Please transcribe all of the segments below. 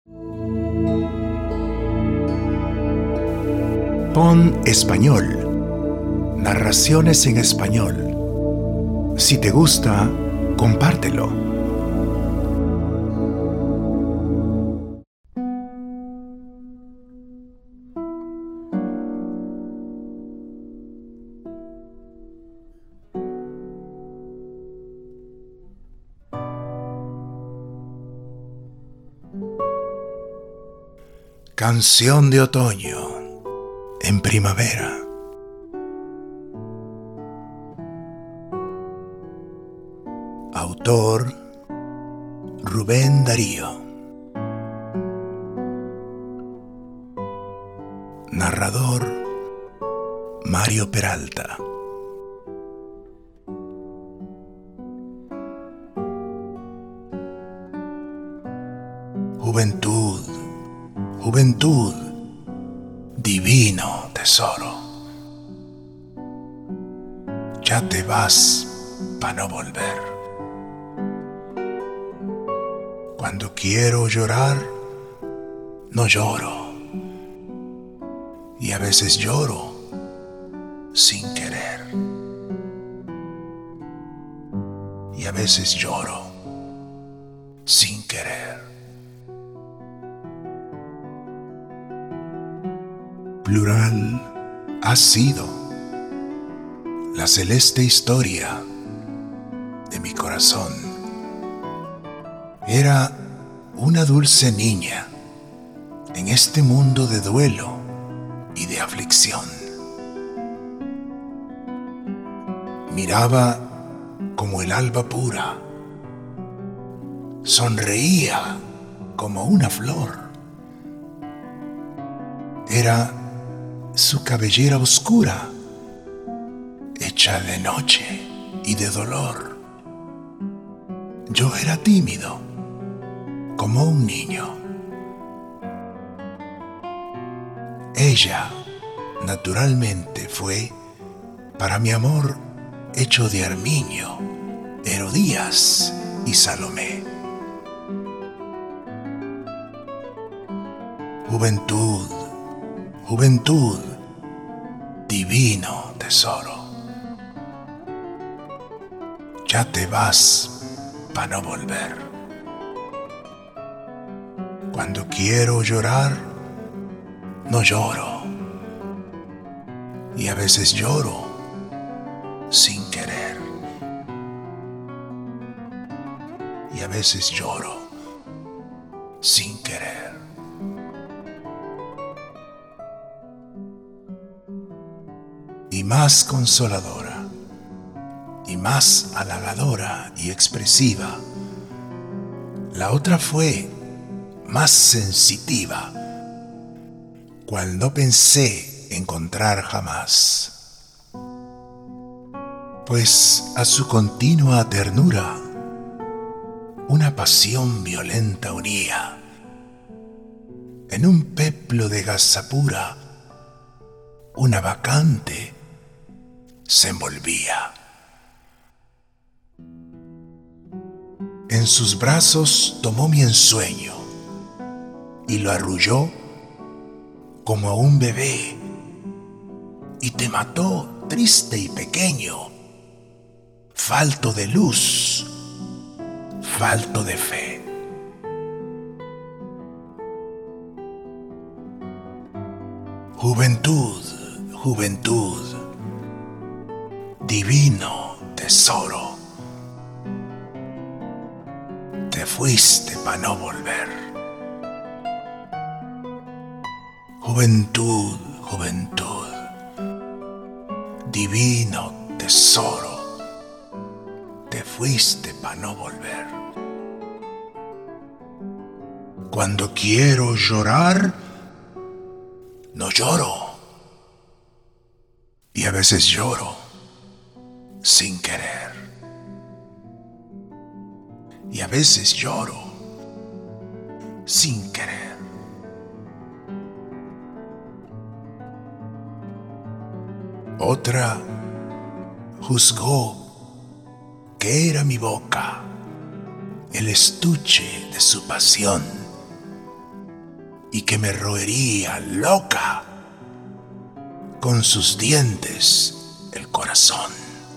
Pon Español. Narraciones en español. Si te gusta, compártelo. Canción de otoño en primavera. Autor Rubén Darío. Narrador Mario Peralta. Juventud, juventud, divino tesoro. Ya te vas para no volver. Cuando quiero llorar, no lloro. Y a veces lloro sin querer. Y a veces lloro sin querer. Plural ha sido la celeste historia de mi corazón. Era una dulce niña en este mundo de duelo y de aflicción. Miraba como el alba pura, sonreía como una flor. Era su cabellera oscura, hecha de noche y de dolor. Yo era tímido, como un niño. Ella, naturalmente, fue, para mi amor, hecho de Arminio, Herodías y Salomé. Juventud, juventud, divino tesoro. Ya te vas para no volver. Cuando quiero llorar, no lloro. Y a veces lloro sin querer. Y a veces lloro sin querer. Y más consoladora, y más halagadora y expresiva, la otra fue más sensitiva, cual no pensé encontrar jamás. Pues a su continua ternura una pasión violenta unía. En un peplo de gasa pura una bacante se envolvía. En sus brazos tomó mi ensueño y lo arrulló como a un bebé, y te mató triste y pequeño, falto de luz, falto de fe. Juventud, juventud, divino tesoro. Te fuiste para no volver. Juventud, juventud, divino tesoro. Te fuiste para no volver. Cuando quiero llorar, no lloro. Y a veces lloro sin querer. Y a veces lloro sin querer. Otra juzgó que era mi boca el estuche de su pasión, y que me roería loca con sus dientes el corazón,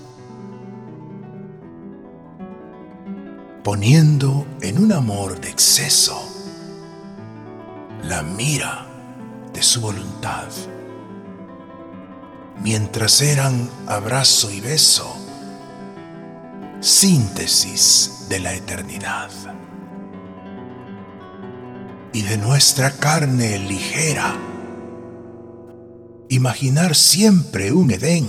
poniendo en un amor de exceso la mira de su voluntad, mientras eran abrazo y beso, síntesis de la eternidad. Y de nuestra carne ligera, imaginar siempre un Edén,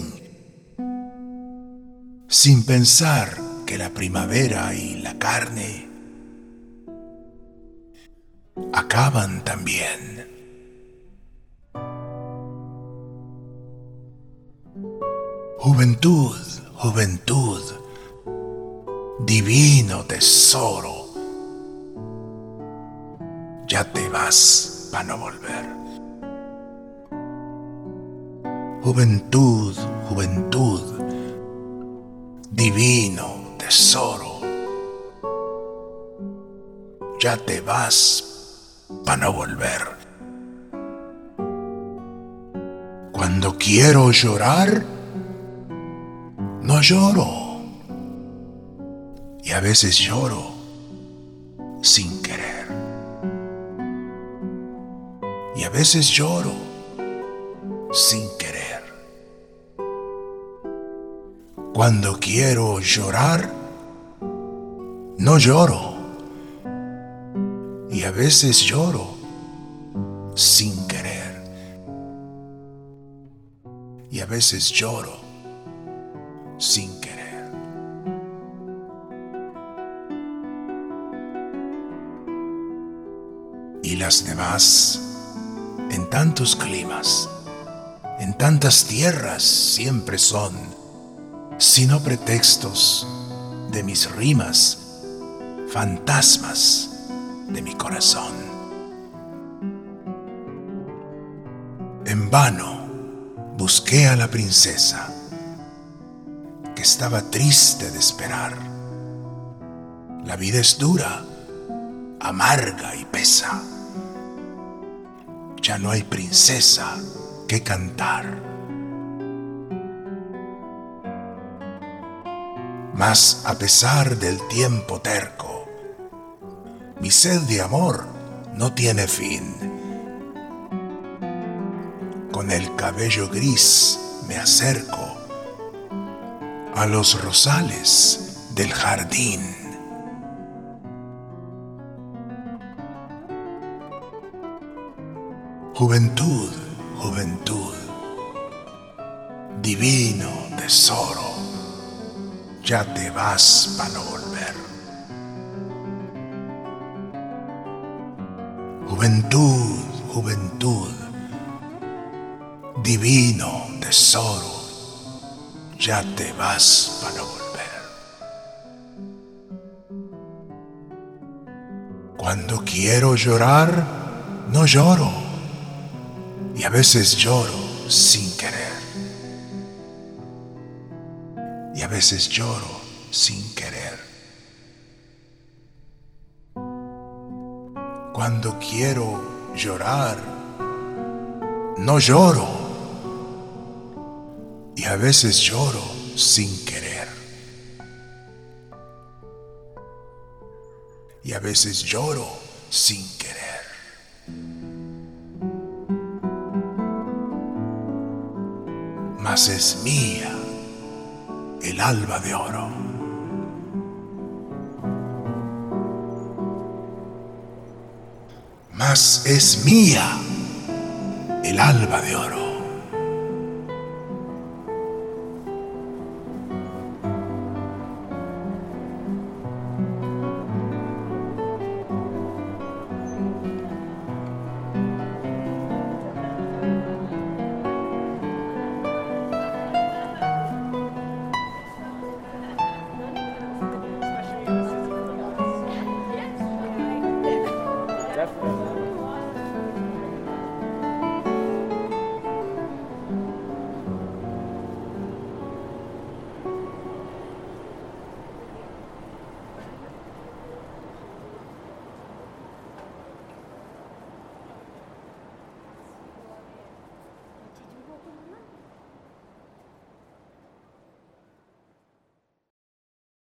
sin pensar que la primavera y la carne acaban también. Juventud, juventud, divino tesoro, ya te vas para no volver. Juventud, juventud, divino tesoro, ya te vas para no volver. Cuando quiero llorar, no lloro, y a veces lloro sin querer. Y a veces lloro sin querer. Cuando quiero llorar, no lloro. Y a veces lloro sin querer. Y a veces lloro sin querer. Y las demás, en tantos climas, en tantas tierras siempre son, sino pretextos de mis rimas, fantasmas de mi corazón. En vano busqué a la princesa, que estaba triste de esperar. La vida es dura, amarga y pesa. Ya no hay princesa que cantar. Mas a pesar del tiempo terco, mi sed de amor no tiene fin. Con el cabello gris me acerco a los rosales del jardín. Juventud, juventud, divino tesoro, ya te vas para no volver. Juventud, juventud, divino tesoro, ya te vas para no volver. Cuando quiero llorar, no lloro. Y a veces lloro sin querer. Y a veces lloro sin querer. Cuando quiero llorar, no lloro. Y a veces lloro sin querer. Y a veces lloro sin querer. Mas es mía el alba de oro. Mas es mía el alba de oro.